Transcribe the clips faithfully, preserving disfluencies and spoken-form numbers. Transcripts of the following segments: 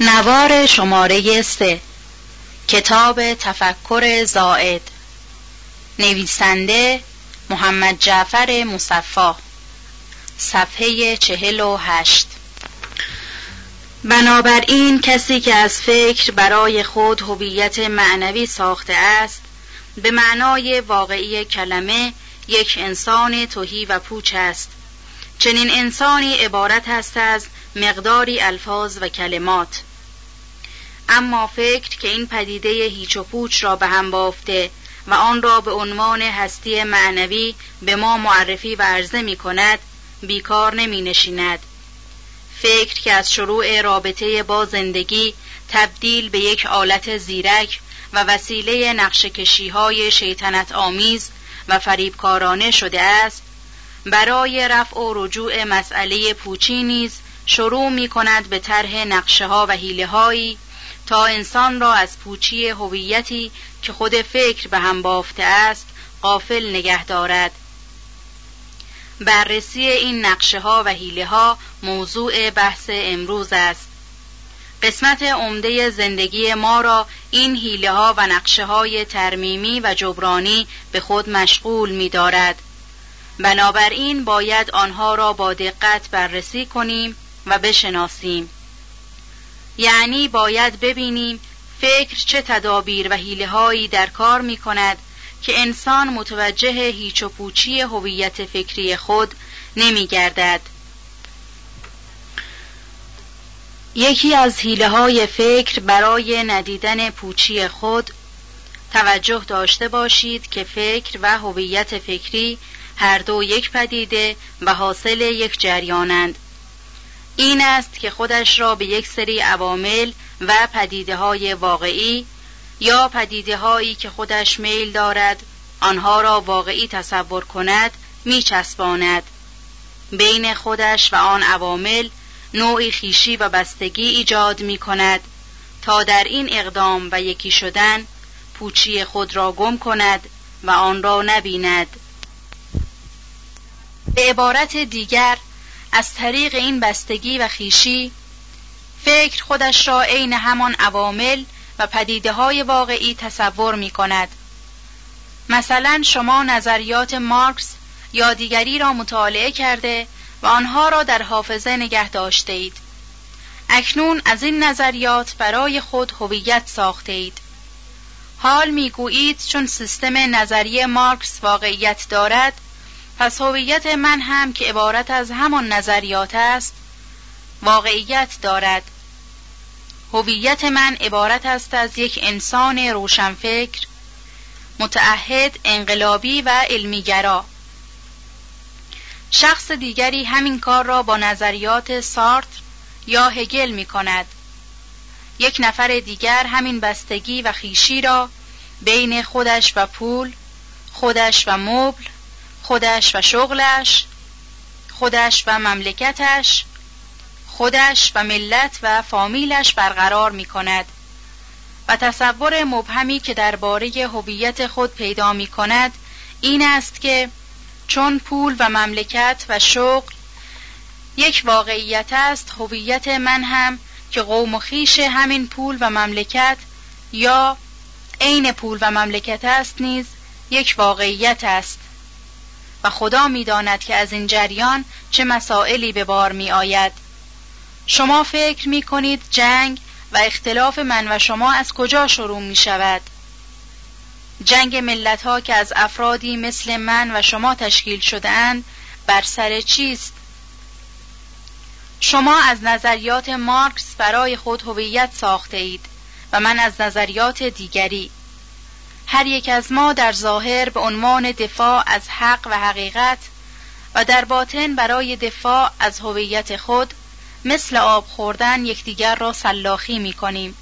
نوار شماره سه، کتاب تفکر زائد، نویسنده محمد جعفر مصفا، صفحه چهل و هشت. بنابراین کسی که از فکر برای خود هویت معنوی ساخته است، به معنای واقعی کلمه یک انسان تهی و پوچ است. چنین انسانی عبارت است از مقداری الفاظ و کلمات. اما فکر که این پدیده هیچ و پوچ را به هم بافته و آن را به عنوان هستی معنوی به ما معرفی و عرضه می کند، بیکار نمی نشیند. فکر که از شروع رابطه با زندگی تبدیل به یک آلت زیرک و وسیله نقشه کشی‌های شیطنت آمیز و فریبکارانه شده است، برای رفع و رجوع مسئله پوچی نیز شروع می کند به طرح نقشه ها و حیله هایی تا انسان را از پوچی هویتی که خود فکر به هم بافته است غافل نگه دارد. بررسی این نقشه ها و حیله ها موضوع بحث امروز است. قسمت عمده زندگی ما را این حیله ها و نقشه های ترمیمی و جبرانی به خود مشغول می دارد. بنابراین باید آنها را با دقت بررسی کنیم و بشناسیم. یعنی باید ببینیم فکر چه تدابیر و حیله‌هایی در کار می کند که انسان متوجه هیچ و پوچی هویت فکری خود نمی گردد. یکی از حیله‌های فکر برای ندیدن پوچی خود، توجه داشته باشید که فکر و هویت فکری هر دو یک پدیده و حاصل یک جریانند. این است که خودش را به یک سری عوامل و پدیده‌های واقعی یا پدیده‌هایی که خودش میل دارد آنها را واقعی تصور کند می‌چسباند. بین خودش و آن عوامل نوعی خویشی و بستگی ایجاد می‌کند تا در این اقدام و یکی شدن پوچی خود را گم کند و آن را نبیند. به عبارت دیگر، از طریق این بستگی و خویشی فکر خودش را عین همان عوامل و پدیده‌های واقعی تصور می‌کند. مثلا شما نظریات مارکس یا دیگری را مطالعه کرده و آنها را در حافظه نگه داشته اید. اکنون از این نظریات برای خود هویت ساخته اید. حال می‌گویید چون سیستم نظری مارکس واقعیت دارد، پس هویت من هم که عبارت از همان نظریات است واقعیت دارد. هویت من عبارت است از یک انسان روشنفکر، متعهد، انقلابی و علمیگرا. شخص دیگری همین کار را با نظریات سارتر یا هگل می کند. یک نفر دیگر همین بستگی و خویشی را بین خودش و پول، خودش و مبل، خودش و شغلش، خودش و مملکتش، خودش و ملت و فامیلش برقرار می کند و تصور مبهمی که درباره هویت خود پیدا می کند این است که چون پول و مملکت و شغل یک واقعیت است، هویت من هم که قوم و خویش همین پول و مملکت یا عین پول و مملکت است نیز یک واقعیت است و خدا می داند که از این جریان چه مسائلی به بار می آید. شما فکر می کنید جنگ و اختلاف من و شما از کجا شروع می شود؟ جنگ ملت ها که از افرادی مثل من و شما تشکیل شده اند بر سر چیست؟ شما از نظریات مارکس برای خود هویت ساخته اید و من از نظریات دیگری. هر یک از ما در ظاهر به عنوان دفاع از حق و حقیقت و در باطن برای دفاع از هویت خود مثل آب خوردن یکدیگر را سلاخی می کنیم.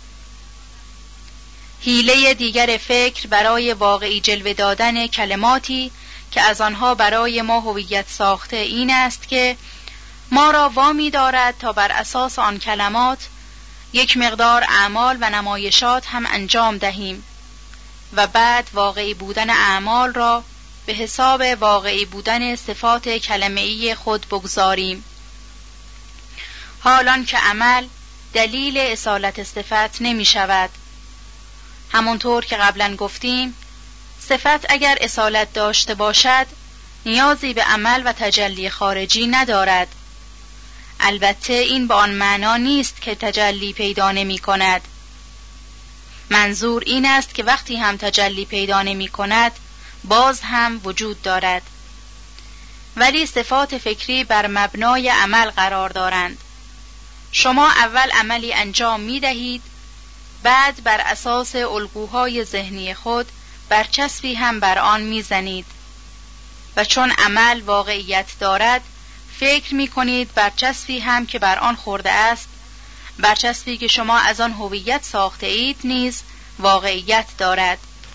حیله دیگر فکر برای واقعی جلوه دادن کلماتی که از آنها برای ما هویت ساخته این است که ما را وامی دارد تا بر اساس آن کلمات یک مقدار اعمال و نمایشات هم انجام دهیم و بعد واقعی بودن اعمال را به حساب واقعی بودن صفات کلمه‌ای خود بگذاریم. حالان که عمل دلیل اصالت صفت نمی شود. همونطور که قبلا گفتیم، صفت اگر اصالت داشته باشد نیازی به عمل و تجلی خارجی ندارد. البته این به آن معنا نیست که تجلی پیدا نمی کند. منظور این است که وقتی هم تجلی پیدا نمی کند باز هم وجود دارد. ولی صفات فکری بر مبنای عمل قرار دارند. شما اول عملی انجام می دهید، بعد بر اساس الگوهای ذهنی خود برچسبی هم بر آن می زنید و چون عمل واقعیت دارد فکر می کنید برچسبی هم که بر آن خورده است، برچسبی که شما از آن هویت ساخته اید نیز واقعیت دارد.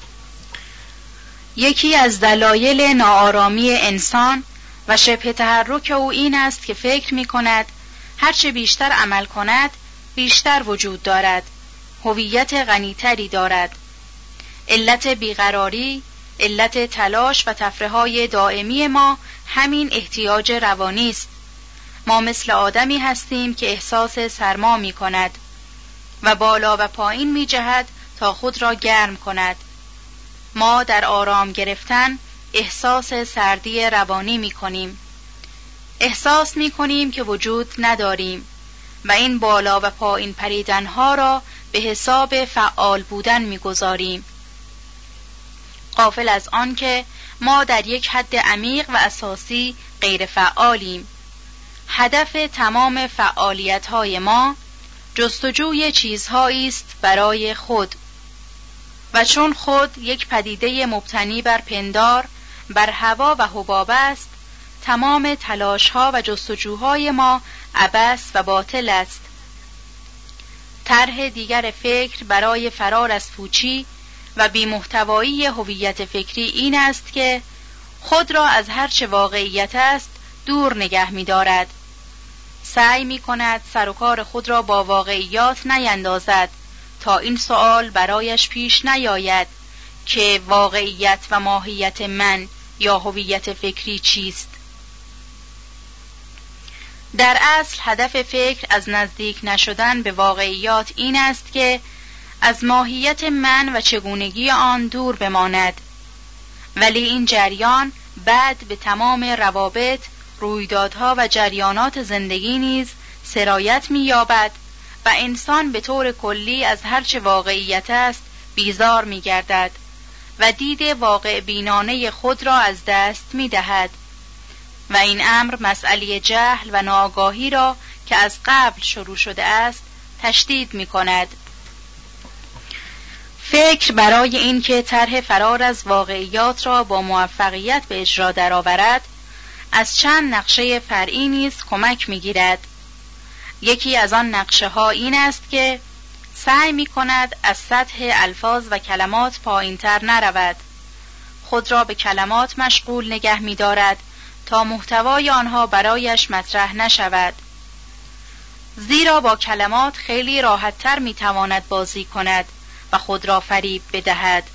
یکی از دلایل ناآرامی انسان و شبه تحرک او این است که فکر می کند هرچه بیشتر عمل کند بیشتر وجود دارد، هویت غنیتری دارد. علت بیقراری، علت تلاش و تفره‌های دائمی ما همین احتیاج روانی است. ما مثل آدمی هستیم که احساس سرما می کند و بالا و پایین می جهد تا خود را گرم کند. ما در آرام گرفتن احساس سردی روانی می کنیم. احساس می کنیم که وجود نداریم و این بالا و پایین پریدنها را به حساب فعال بودن می گذاریم، غافل از آن که ما در یک حد عمیق و اساسی غیر فعالیم. هدف تمام فعالیت‌های ما جستجوی چیزهایی است برای خود و چون خود یک پدیده مبتنی بر پندار، بر هوا و حباب است، تمام تلاش‌ها و جستجوهای ما عبث و باطل است. طرح دیگر فکر برای فرار از پوچی و بی‌محتوایی هویت فکری این است که خود را از هر چه واقعیت است دور نگه می‌دارد. سعی می‌کند سر و کار خود را با واقعیات نیندازد تا این سؤال برایش پیش نیاید که واقعیت و ماهیت من یا هویت فکری چیست. در اصل هدف فکر از نزدیک نشدن به واقعیات این است که از ماهیت من و چگونگی آن دور بماند، ولی این جریان بعد به تمام روابط، رویدادها و جریانات زندگی نیز سرایت می‌یابد و انسان به طور کلی از هرچه واقعیت است بیزار می‌گردد و دید واقع بینانه خود را از دست می‌دهد و این امر مسئله جهل و ناآگاهی را که از قبل شروع شده است تشدید می‌کند. فکر برای اینکه طرح فرار از واقعیات را با موفقیت به اجرا درآورد از چند نقشه فرعی نیز کمک می‌گیرد. یکی از آن نقشه ها این است که سعی می‌کند از سطح الفاظ و کلمات پایین‌تر نرود، خود را به کلمات مشغول نگه می‌دارد تا محتوای آنها برایش مطرح نشود، زیرا با کلمات خیلی راحت‌تر می‌تواند بازی کند و خود را فریب بدهد.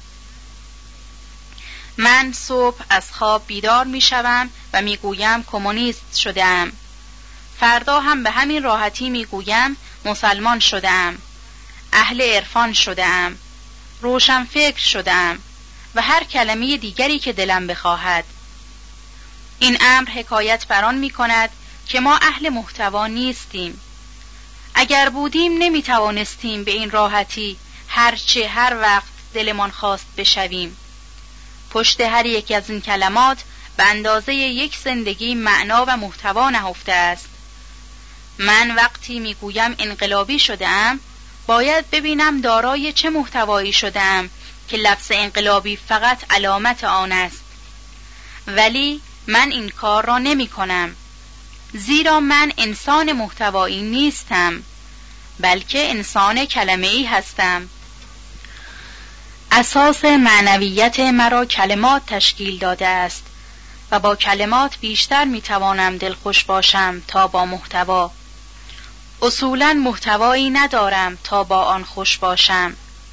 من صبح از خواب بیدار می‌شوم و می‌گویم کمونیست شده‌ام. فردا هم به همین راحتی می‌گویم مسلمان شده‌ام، اهل عرفان شده‌ام، روشن فکر شده‌ام و هر کلمه دیگری که دلم بخواهد. این امر حکایت بر آن می‌کند که ما اهل محتوا نیستیم. اگر بودیم نمی‌توانستیم به این راحتی هرچه هر وقت دلمان خواست بشویم. پشت هر یک از این کلمات به اندازه یک زندگی معنا و محتوا نهفته است. من وقتی میگویم انقلابی شده‌ام باید ببینم دارای چه محتوایی شده‌ام که لفظ انقلابی فقط علامت آن است. ولی من این کار را نمی کنم، زیرا من انسان محتوایی نیستم بلکه انسان کلمه‌ای هستم. اساس معنویت مرا کلمات تشکیل داده است و با کلمات بیشتر میتوانم دلخوش باشم تا با محتوا. اصولاً محتوایی ندارم تا با آن خوش باشم.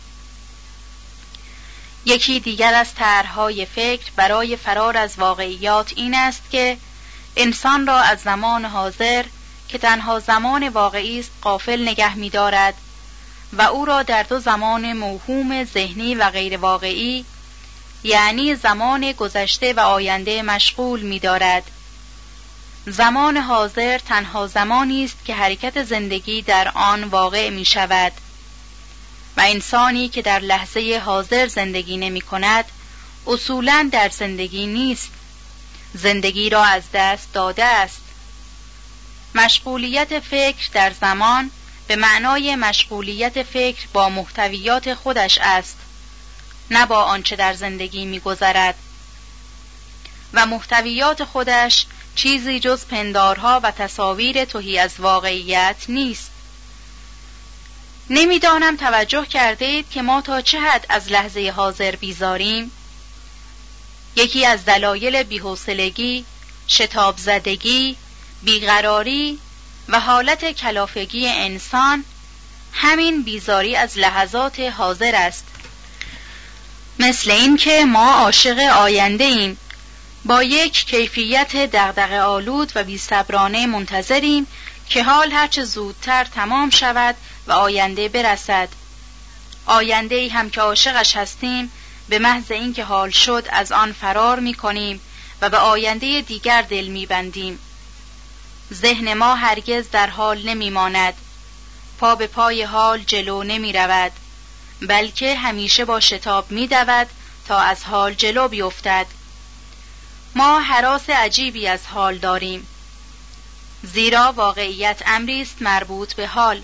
یکی دیگر از طرح‌های فکر برای فرار از واقعیات این است که انسان را از زمان حاضر که تنها زمان واقعی است غافل نگه می‌دارد و او را در دو زمان موهوم ذهنی و غیر واقعی، یعنی زمان گذشته و آینده، مشغول می‌دارد. زمان حاضر تنها زمانی است که حرکت زندگی در آن واقع می‌شود و انسانی که در لحظه حاضر زندگی نمی‌کند اصولاً در زندگی نیست، زندگی را از دست داده است. مشغولیت فکر در زمان به معنای مشغولیت فکر با محتویات خودش است، نه با آنچه در زندگی می‌گذرد، و محتویات خودش چیزی جز پندارها و تصاویر تهی از واقعیت نیست. نمیدانم توجه کردید که ما تا چه حد از لحظه حاضر بیزاریم؟ یکی از دلایل بی‌حوصلگی، شتاب زدگی، بیقراری و حالت کلافگی انسان همین بیزاری از لحظات حاضر است. مثل این که ما عاشق آینده ایم، با یک کیفیت دغدغه آلود و بی‌صبرانه منتظریم که حال هرچه زودتر تمام شود و آینده برسد. آینده ای هم که عاشقش هستیم، به محض اینکه حال شد از آن فرار می کنیم و به آینده دیگر دل می بندیم. ذهن ما هرگز در حال نمی ماند، پا به پای حال جلو نمی رود، بلکه همیشه با شتاب می دود تا از حال جلو بیفتد. ما هراس عجیبی از حال داریم، زیرا واقعیت امری است مربوط به حال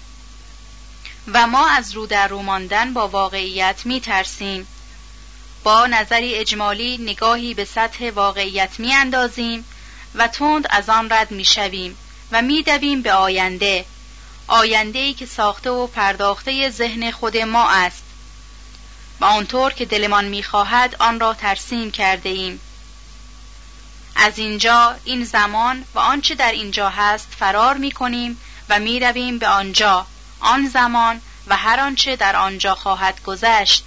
و ما از رو در رو ماندن با واقعیت می ترسیم. با نظری اجمالی نگاهی به سطح واقعیت می اندازیم و تند از آن رد می شویم و می دویم به آینده، آینده‌ای که ساخته و پرداخته ذهن خود ما است و آنطور که دلمان می خواهد آن را ترسیم کرده ایم. از اینجا، این زمان و آنچه در اینجا هست فرار می کنیم و می رویم به آنجا، آن زمان و هر آنچه در آنجا خواهد گذشت.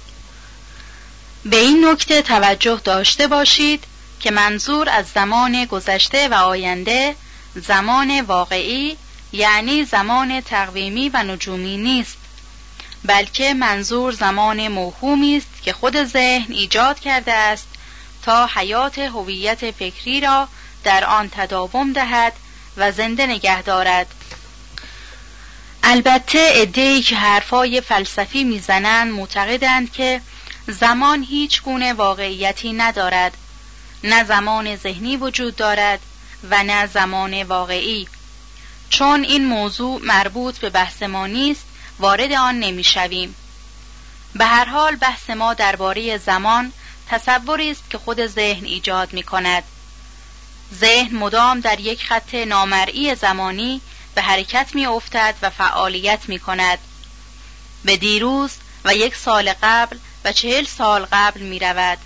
به این نکته توجه داشته باشید که منظور از زمان گذشته و آینده زمان واقعی، یعنی زمان تقویمی و نجومی نیست، بلکه منظور زمان موهومی است که خود ذهن ایجاد کرده است تا حیات هویت فکری را در آن تداوم دهد و زنده نگه دارد. البته عده‌ای که حرفای فلسفی میزنند معتقدند که زمان هیچ گونه واقعیتی ندارد، نه زمان ذهنی وجود دارد و نه زمان واقعی. چون این موضوع مربوط به بحث ما نیست، وارد آن نمی‌شویم. به هر حال بحث ما درباره زمان تصوری است که خود ذهن ایجاد می‌کند. ذهن مدام در یک خط نامرئی زمانی به حرکت می‌افتد و فعالیت می‌کند. به دیروز و یک سال قبل و چهل سال قبل می‌رود.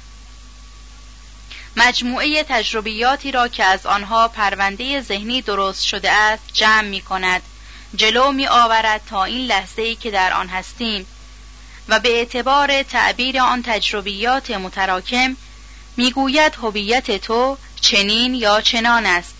مجموعه تجربیاتی را که از آنها پرونده ذهنی درست شده است جمع می‌کند، جلو می‌آورد تا این لحظه‌ای که در آن هستیم و به اعتبار تعبیر آن تجربیات متراکم میگوید هویت تو چنین یا چنان است.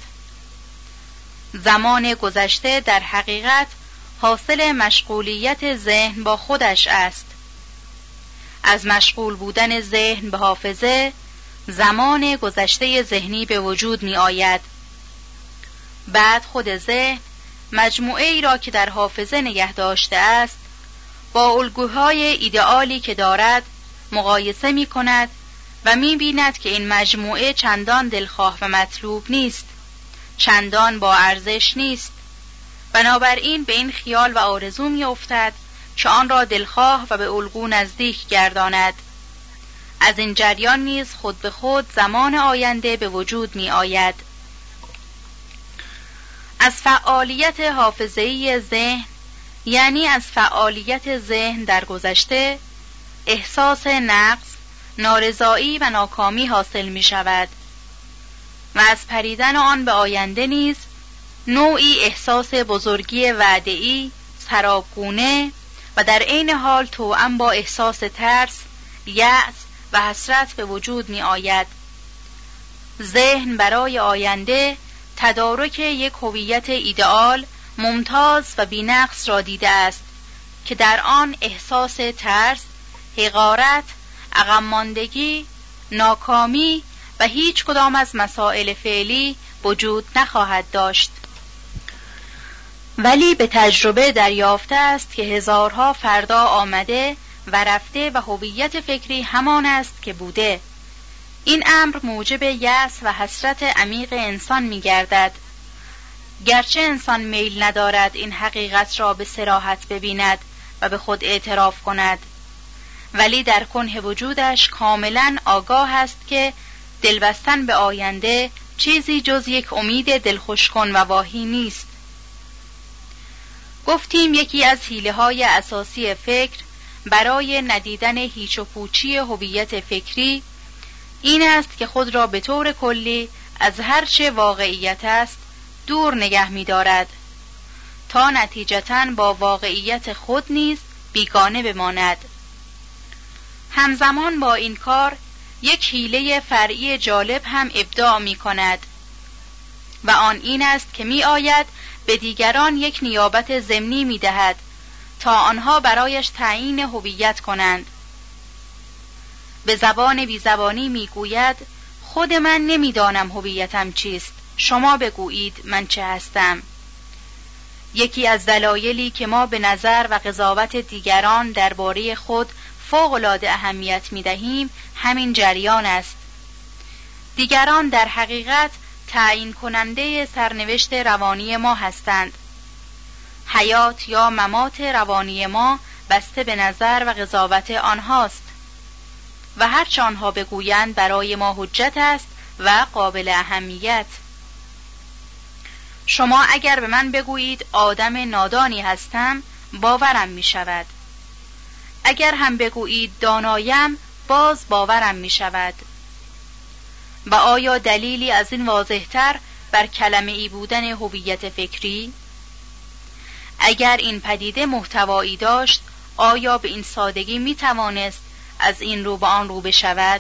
زمان گذشته در حقیقت حاصل مشغولیت ذهن با خودش است. از مشغول بودن ذهن به حافظه زمان گذشته ذهنی به وجود می آید. بعد خود ذهن مجموعه ای را که در حافظه نگه داشته است با الگوهای ایدئالی که دارد مقایسه می کند و می بیند که این مجموعه چندان دلخواه و مطلوب نیست، چندان با ارزش نیست. بنابراین به این خیال و آرزو می افتد که آن را دلخواه و به الگو نزدیک گرداند. از این جریان نیز خود به خود زمان آینده به وجود می آید. از فعالیت حافظه‌ای ذهن، یعنی از فعالیت ذهن در گذشته، احساس نقص، نارضایی و ناکامی حاصل می شود و از پریدن آن به آینده نیز نوعی احساس بزرگی وعده‌ای، سرابگونه و در عین حال توأم با احساس ترس، یأس و حسرت به وجود می آید. ذهن برای آینده تدارک یک هویت ایدئال ممتاز و بی‌نقص را دیده است که در آن احساس ترس، حقارت، عقب ماندگی، ناکامی و هیچ کدام از مسائل فعلی وجود نخواهد داشت. ولی به تجربه دریافته است که هزارها فردا آمده و رفته و هویت فکری همان است که بوده. این امر موجب یأس و حسرت عمیق انسان می گردد. گرچه انسان میل ندارد این حقیقت را به صراحت ببیند و به خود اعتراف کند، ولی در کنه وجودش کاملا آگاه است که دلبستن به آینده چیزی جز یک امید دلخوشکن و واهی نیست. گفتیم یکی از حیله‌های اساسی فکر برای ندیدن هیچ و پوچی هویت فکری این است که خود را به طور کلی از هر چه واقعیت است دور نگه می دارد تا نتیجتاً با واقعیت خود نیز بیگانه بماند. همزمان با این کار یک حیله فرعی جالب هم ابداع می کند و آن این است که می آید به دیگران یک نیابت ضمنی می دهد تا آنها برایش تعیین هویت کنند. به زبان بی زبانی می گوید خود من نمی دانم هویتم چیست، شما بگویید من چه هستم. یکی از دلایلی که ما به نظر و قضاوت دیگران درباره خود فوق‌العاده اهمیت می دهیم همین جریان است. دیگران در حقیقت تعیین کننده سرنوشت روانی ما هستند. حیات یا ممات روانی ما بسته به نظر و قضاوت آنهاست و هرچه آنها بگویند برای ما حجت است و قابل اهمیت. شما اگر به من بگویید آدم نادانی هستم باورم می شود. اگر هم بگویید دانایم باز باورم می شود. و آیا دلیلی از این واضح‌تر بر کلمه ای بودن هویت فکری؟ اگر این پدیده محتوایی داشت آیا به این سادگی می توانست از این رو به آن رو بشود؟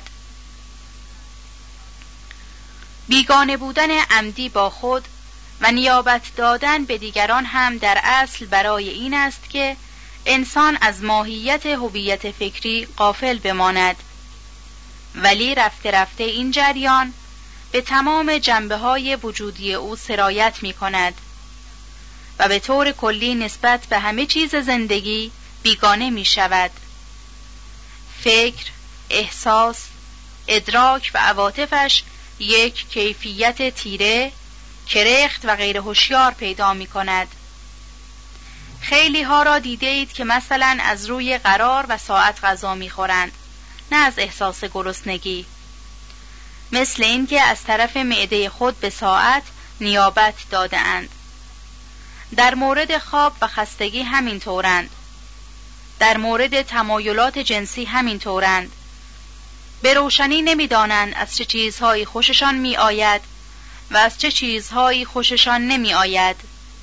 بیگانه بودن عمدی با خود و نیابت دادن به دیگران هم در اصل برای این است که انسان از ماهیت هویت فکری غافل بماند. ولی رفته رفته این جریان به تمام جنبه‌های وجودی او سرایت می کند و به طور کلی نسبت به همه چیز زندگی بیگانه می شود. فکر، احساس، ادراک و عواطفش یک کیفیت تیره، کرخت و غیر هوشیار پیدا می کند. خیلی ها را دیده اید که مثلا از روی قرار و ساعت غذا می خورند، نه از احساس گرسنگی. مثل این که از طرف معده خود به ساعت نیابت داده اند. در مورد خواب و خستگی همین طورند. در مورد تمایلات جنسی همین طورند. به روشنی نمی دانند از چه چیزهایی خوششان می آید و از چه چیزهایی خوششان نمی آید.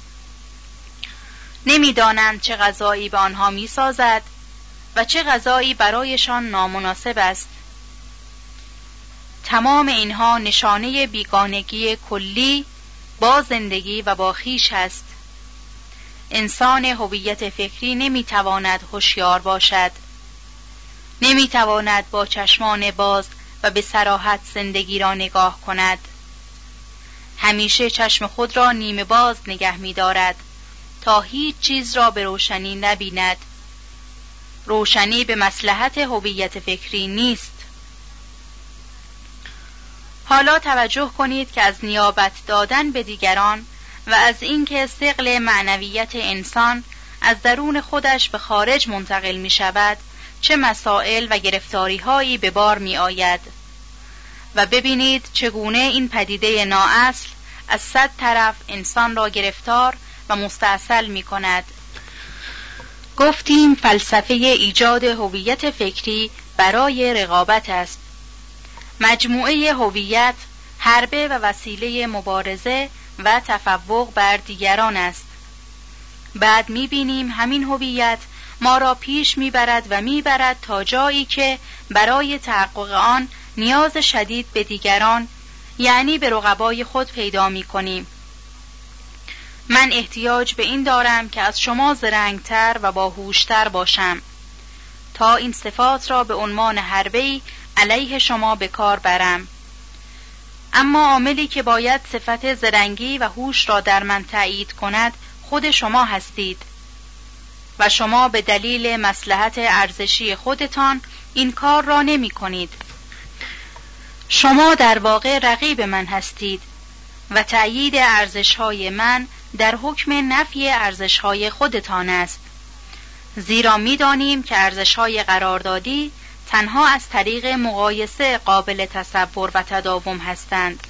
نمی دانند چه غذایی به آنها می سازد و چه غذایی برایشان نامناسب است. تمام اینها نشانه بیگانگی کلی با زندگی و با خویش است. انسان هویت فکری نمی تواند هوشیار باشد. نمی تواند با چشمان باز و به صراحت زندگی را نگاه کند. همیشه چشم خود را نیمه باز نگه می دارد تا هیچ چیز را به روشنی نبیند. روشنی به مصلحت هویت فکری نیست. حالا توجه کنید که از نیابت دادن به دیگران و از اینکه ثقل معنویت انسان از درون خودش به خارج منتقل می شود چه مسائل و گرفتاری هایی به بار می آید و ببینید چگونه این پدیده نااصل از صد طرف انسان را گرفتار و مستاصل می کند. گفتیم فلسفه ایجاد هویت فکری برای رقابت است. مجموعه هویت حربه و وسیله مبارزه و تفوق بر دیگران است. بعد می‌بینیم همین هویت ما را پیش می‌برد و می‌برد تا جایی که برای تحقق آن نیاز شدید به دیگران یعنی به رقبای خود پیدا می کنیم. من احتیاج به این دارم که از شما زرنگتر و باهوشتر باشم تا این صفات را به عنوان حربه‌ای علیه شما به کار برم. اما عاملی که باید صفت زرنگی و هوش را در من تأیید کند خود شما هستید و شما به دلیل مصلحت ارزشی خودتان این کار را نمی کنید. شما در واقع رقیب من هستید و تأیید ارزش‌های من در حکم نفی ارزش‌های خودتان است، زیرا می‌دانیم که ارزش‌های قراردادی تنها از طریق مقایسه قابل تصور و تداوم هستند.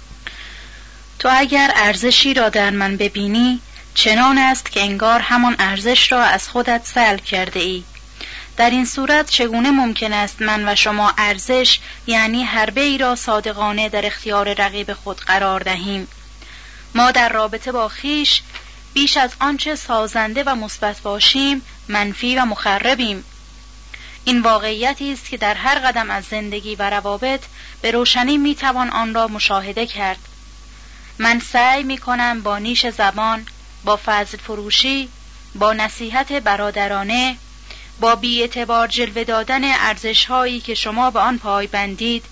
تو اگر ارزشی را در من ببینی چنان است که انگار همان ارزش را از خودت سلب کرده ای. در این صورت چگونه ممکن است من و شما ارزش یعنی حربه ای را صادقانه در اختیار رقیب خود قرار دهیم؟ ما در رابطه با خویش بیش از آنچه سازنده و مثبت باشیم منفی و مخربیم. این واقعیتی است که در هر قدم از زندگی و روابط به روشنی میتوان آن را مشاهده کرد. من سعی میکنم با نیش زبان، با فضل فروشی، با نصیحت برادرانه، با بی‌اعتبار جلوه دادن ارزش‌هایی که شما به آن پای بندید،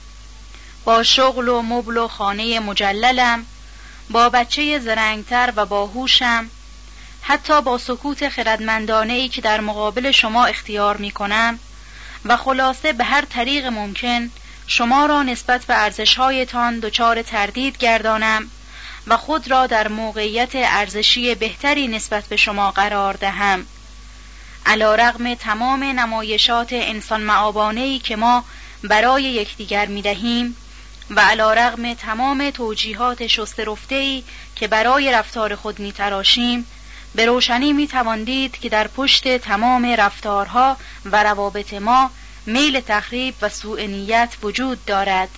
با شغل و مبل و خانه مجللم، با بچه زرنگتر و باهوشم، حتی با سکوت خردمندانه‌ای که در مقابل شما اختیار می‌کنم و خلاصه به هر طریق ممکن شما را نسبت به ارزش‌هایتان دچار تردید گردانم و خود را در موقعیت ارزشی بهتری نسبت به شما قرار دهم. علی‌رغم تمام نمایشات انسان مآبانه‌ای که ما برای یکدیگر می‌دهیم و علی‌رغم تمام توجیهات شسته رفته‌ای که برای رفتار خود می‌تراشیم، به روشنی می‌توان دید که در پشت تمام رفتارها و روابط ما میل تخریب و سوء نیت وجود دارد.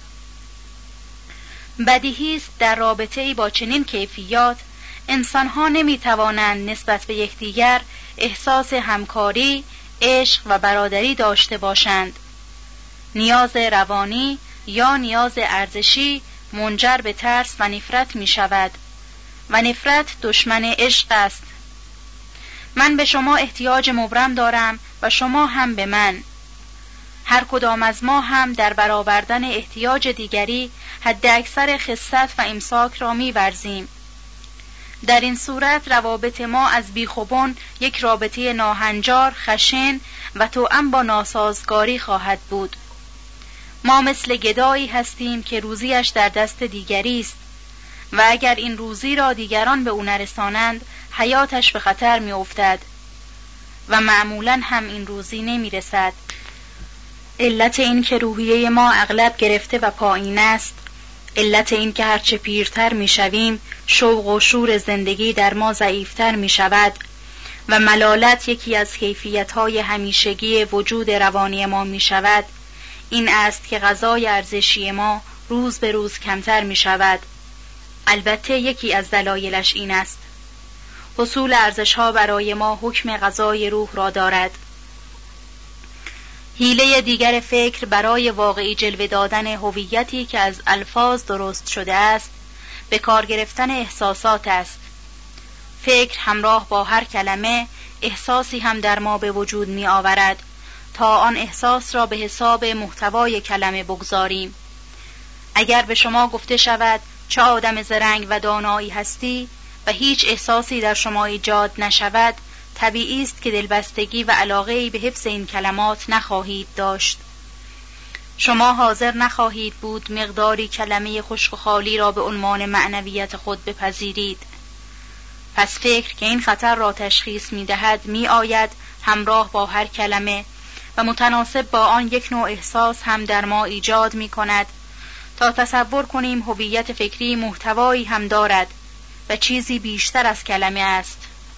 بدیهی است در رابطه‌ای با چنین کیفیات انسان‌ها نمی‌توانند نسبت به یکدیگر احساس همکاری، عشق و برادری داشته باشند. نیاز روانی یا نیاز ارزشی منجر به ترس و نفرت می شود و نفرت دشمن عشق است. من به شما احتیاج مبرم دارم و شما هم به من. هر کدام از ما هم در برآوردن احتیاج دیگری حد اکثر خست و امساک را می ورزیم. در این صورت روابط ما از بیخوبان یک رابطه ناهنجار، خشن و توأم با ناسازگاری خواهد بود. ما مثل گدایی هستیم که روزیش در دست دیگری است و اگر این روزی را دیگران به او نرسانند حیاتش به خطر می افتد و معمولاً هم این روزی نمی رسد. علت این که روحیه ما اغلب گرفته و پایین است، علت این که هرچه پیرتر می شویم شوق و شور زندگی در ما ضعیفتر می شود و ملالت یکی از کیفیت‌های همیشگی وجود روانی ما می شود، این است که غذای ارزشی ما روز به روز کمتر می شود. البته یکی از دلایلش این است: حصول ارزش‌ها برای ما حکم غذای روح را دارد. حیله دیگر فکر برای واقعی جلوه دادن هویتی که از الفاظ درست شده است، به کار گرفتن احساسات است. فکر همراه با هر کلمه احساسی هم در ما به وجود می آورد تا آن احساس را به حساب محتوای کلمه بگذاریم. اگر به شما گفته شود چه آدم زرنگ و دانایی هستی و هیچ احساسی در شما ایجاد نشود، طبیعی است که دلبستگی و علاقه‌ای به حفظ این کلمات نخواهید داشت. شما حاضر نخواهید بود مقداری کلمه خشک و خالی را به عنوان معنویت خود بپذیرید. پس فکر که این خطر را تشخیص می دهد می آید همراه با هر کلمه و متناسب با آن یک نوع احساس هم در ما ایجاد می کند تا تصور کنیم هویت فکری محتوایی هم دارد و چیزی بیشتر از کلمه است.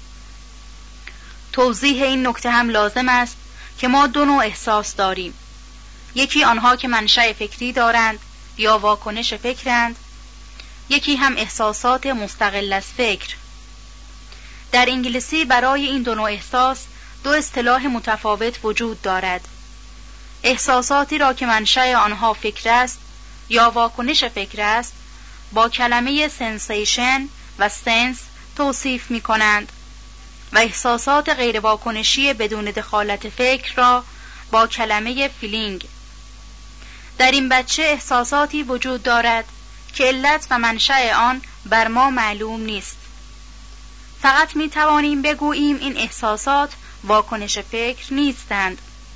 توضیح این نکته هم لازم است که ما دو نوع احساس داریم: یکی آنها که منشأ فکری دارند یا واکنش فکرند، یکی هم احساسات مستقل از فکر. در انگلیسی برای این دو نوع احساس دو اصطلاح متفاوت وجود دارد: احساساتی را که منشأ آنها فکر است یا واکنش فکر است، با کلمه سنسیشن و سنس توصیف می کنند و احساسات غیر واکنشی بدون دخالت فکر را با کلمه فیلینگ. در این بچه احساساتی وجود دارد که علت و منشأ آن بر ما معلوم نیست. فقط می توانیم بگوییم این احساسات واکنش فکر نیستند.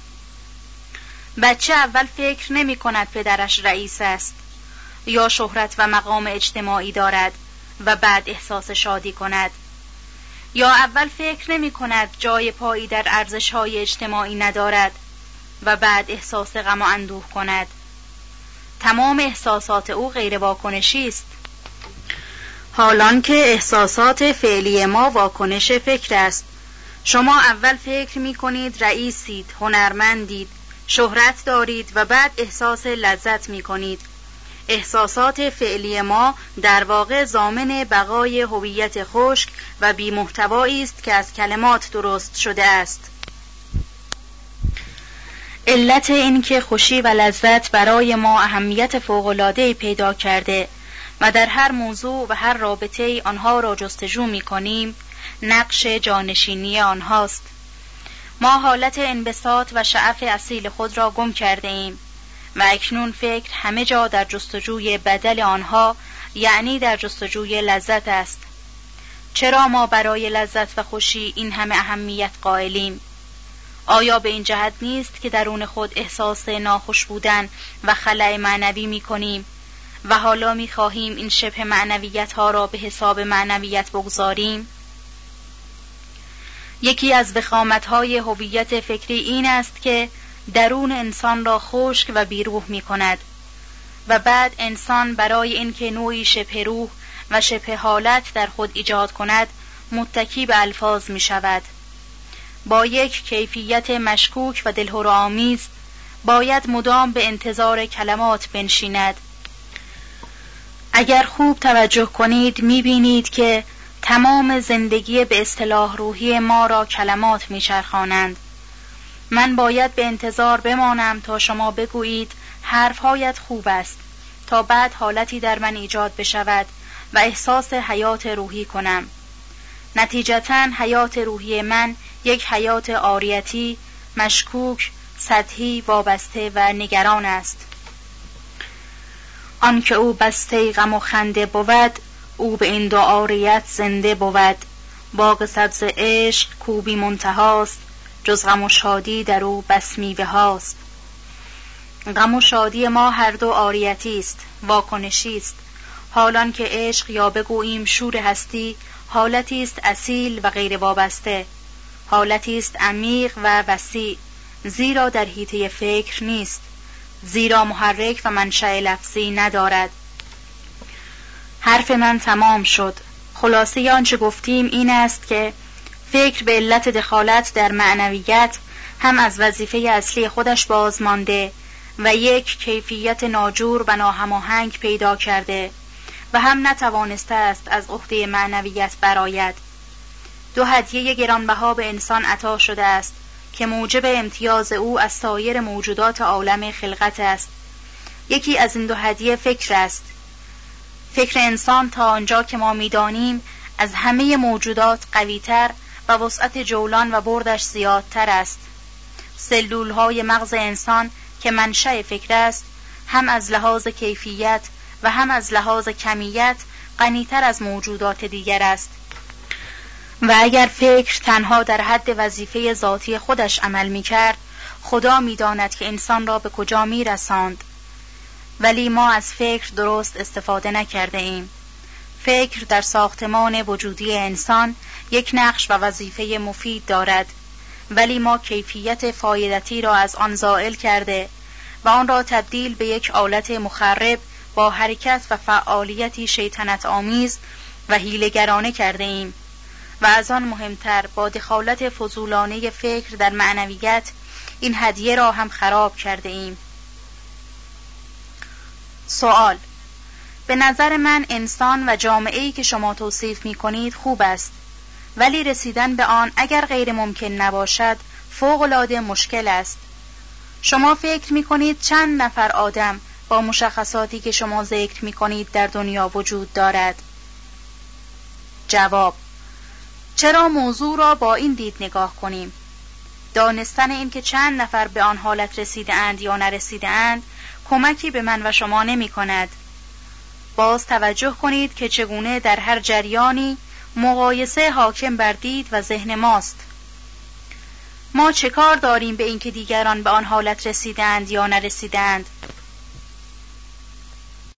بچه اول فکر نمی کند پدرش رئیس است یا شهرت و مقام اجتماعی دارد و بعد احساس شادی کند، یا اول فکر نمی کند جای پایی در ارزش‌های اجتماعی ندارد و بعد احساس غم و اندوه کند. تمام احساسات او غیر واکنشی است، حالان که احساسات فعلی ما واکنش فکر است. شما اول فکر می کنید رئیسید، هنرمندید، شهرت دارید و بعد احساس لذت می کنید. احساسات فعلی ما در واقع ضامن بقای هویت خشک و بی محتوایی است که از کلمات درست شده است. علت این که خوشی و لذت برای ما اهمیت فوق‌العاده‌ای پیدا کرده و در هر موضوع و هر رابطه‌ای آنها را جستجو می‌کنیم، نقش جانشینی آنهاست. ما حالت انبساط و شعف اصیل خود را گم کرده ایم و اکنون فکر همه جا در جستجوی بدل آنها، یعنی در جستجوی لذت است. چرا ما برای لذت و خوشی این همه اهمیت قائلیم؟ آیا به این جهت نیست که درون خود احساس ناخوش بودن و خلأ معنوی می کنیم و حالا می خواهیم این شبه معنویت ها را به حساب معنویت بگذاریم؟ یکی از وخامت های هویت فکری این است که درون انسان را خشک و بیروح می کند و بعد انسان برای اینکه نوعی شبه روح و شبه حالت در خود ایجاد کند متکی به الفاظ می شود. با یک کیفیت مشکوک و دلهره‌آمیز باید مدام به انتظار کلمات بنشیند. اگر خوب توجه کنید می بینید که تمام زندگی به اصطلاح روحی ما را کلمات می چرخانند. من باید به انتظار بمانم تا شما بگویید حرفهایت خوب است، تا بعد حالتی در من ایجاد بشود و احساس حیات روحی کنم. نتیجتاً حیات روحی من یک حیات عاریتی، مشکوک، سطحی، وابسته و نگران است. آنکه او بسته غم و خنده بود، او به این دو عاریت زنده بود. باغ سبز عشق کوبی منتهاست، جز غم و شادی در او بس میوه هاست. غم و شادی ما هر دو عاریتی است، واکنشی است، حالان که عشق یا بگوییم شور هستی حالتی است اصیل و غیر وابسته، حالتی است عمیق و وسیع، زیرا در حیطه فکر نیست، زیرا محرک و منشأ لفظی ندارد. حرف من تمام شد. خلاصه آنچه گفتیم این است که فکر به علت دخالت در معنویت هم از وظیفه اصلی خودش باز مانده و یک کیفیت ناجور و ناهماهنگ پیدا کرده و هم نتوانسته است از عهده معنویت برآید. دو هدیه گرانبها به انسان عطا شده است که موجب امتیاز او از سایر موجودات عالم خلقت است. یکی از این دو هدیه فکر است. فکر انسان تا آنجا که ما می‌دانیم از همه موجودات قوی‌تر و وسعت جولان و بردش زیادتر است. سلول‌های مغز انسان که منشأ فکر است، هم از لحاظ کیفیت و هم از لحاظ کمیت غنی‌تر از موجودات دیگر است. و اگر فکر تنها در حد وظیفه ذاتی خودش عمل می‌کرد، خدا می‌داند که انسان را به کجا می‌رساند. ولی ما از فکر درست استفاده نکرده ایم. فکر در ساختمان وجودی انسان یک نقش و وظیفه مفید دارد، ولی ما کیفیت فایدتی را از آن زائل کرده و آن را تبدیل به یک آلت مخرب با حرکت و فعالیتی شیطنت آمیز و حیله‌گرانه کرده ایم و از آن مهمتر با دخالت فضولانه فکر در معنویت این هدیه را هم خراب کرده ایم. سوال: به نظر من انسان و جامعه‌ای که شما توصیف می‌کنید خوب است، ولی رسیدن به آن اگر غیر ممکن نباشد فوق‌العاده مشکل است. شما فکر می‌کنید چند نفر آدم با مشخصاتی که شما ذکر می کنید در دنیا وجود دارد؟ جواب: چرا موضوع را با این دید نگاه کنیم؟ دانستن این که چند نفر به آن حالت رسیده اند یا نرسیده اند کمکی به من و شما نمی کند. باز توجه کنید که چگونه در هر جریانی مقایسه حاکم بر دید و ذهن ماست. ما چه کار داریم به اینکه دیگران به آن حالت رسیدند یا نرسیدند؟